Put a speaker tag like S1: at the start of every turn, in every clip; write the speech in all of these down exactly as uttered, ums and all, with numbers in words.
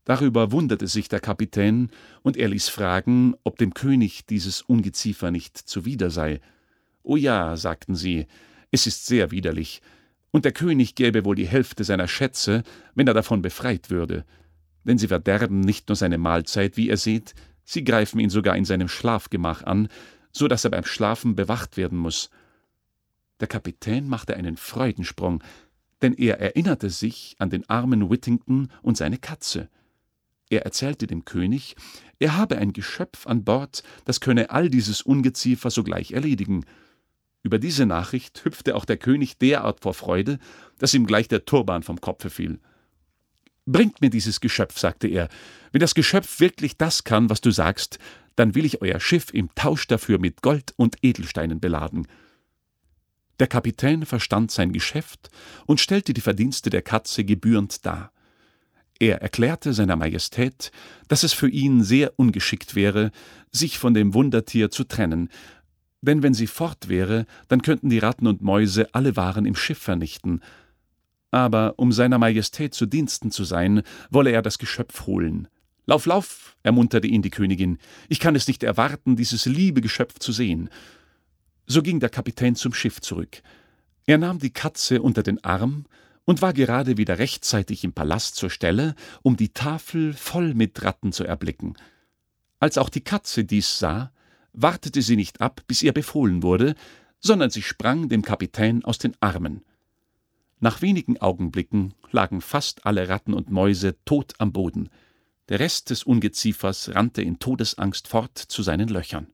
S1: Darüber wunderte sich der Kapitän, und er ließ fragen, ob dem König dieses Ungeziefer nicht zuwider sei. »O ja«, sagten sie, »es ist sehr widerlich, und der König gäbe wohl die Hälfte seiner Schätze, wenn er davon befreit würde. Denn sie verderben nicht nur seine Mahlzeit, wie ihr seht, sie greifen ihn sogar in seinem Schlafgemach an, so dass er beim Schlafen bewacht werden muß.« Der Kapitän machte einen Freudensprung, denn er erinnerte sich an den armen Whittington und seine Katze. Er erzählte dem König, er habe ein Geschöpf an Bord, das könne all dieses Ungeziefer sogleich erledigen. Über diese Nachricht hüpfte auch der König derart vor Freude, dass ihm gleich der Turban vom Kopfe fiel. »Bringt mir dieses Geschöpf«, sagte er. »Wenn das Geschöpf wirklich das kann, was du sagst, dann will ich euer Schiff im Tausch dafür mit Gold und Edelsteinen beladen.« Der Kapitän verstand sein Geschäft und stellte die Verdienste der Katze gebührend dar. Er erklärte seiner Majestät, dass es für ihn sehr ungeschickt wäre, sich von dem Wundertier zu trennen, denn wenn sie fort wäre, dann könnten die Ratten und Mäuse alle Waren im Schiff vernichten. Aber um seiner Majestät zu Diensten zu sein, wolle er das Geschöpf holen. »Lauf, lauf«, ermunterte ihn die Königin, »ich kann es nicht erwarten, dieses liebe Geschöpf zu sehen.« So ging der Kapitän zum Schiff zurück. Er nahm die Katze unter den Arm und war gerade wieder rechtzeitig im Palast zur Stelle, um die Tafel voll mit Ratten zu erblicken. Als auch die Katze dies sah, wartete sie nicht ab, bis ihr befohlen wurde, sondern sie sprang dem Kapitän aus den Armen. Nach wenigen Augenblicken lagen fast alle Ratten und Mäuse tot am Boden. Der Rest des Ungeziefers rannte in Todesangst fort zu seinen Löchern.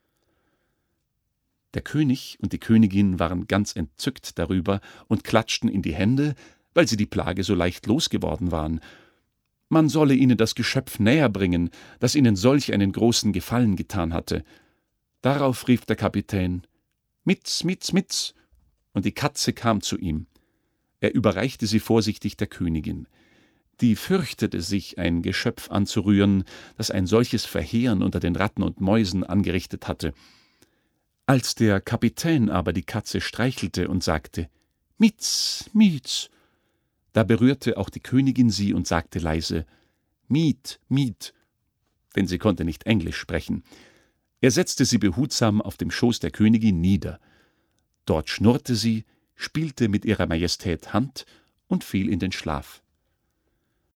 S1: Der König und die Königin waren ganz entzückt darüber und klatschten in die Hände, weil sie die Plage so leicht losgeworden waren. Man solle ihnen das Geschöpf näher bringen, das ihnen solch einen großen Gefallen getan hatte. Darauf rief der Kapitän, »Mitz, Mitz, Mitz«, und die Katze kam zu ihm. Er überreichte sie vorsichtig der Königin. Die fürchtete sich, ein Geschöpf anzurühren, das ein solches Verheeren unter den Ratten und Mäusen angerichtet hatte. Als der Kapitän aber die Katze streichelte und sagte, »Mitz, Mitz«, da berührte auch die Königin sie und sagte leise, »Miet, Miet«, denn sie konnte nicht Englisch sprechen. Er setzte sie behutsam auf dem Schoß der Königin nieder. Dort schnurrte sie, spielte mit ihrer Majestät Hand und fiel in den Schlaf.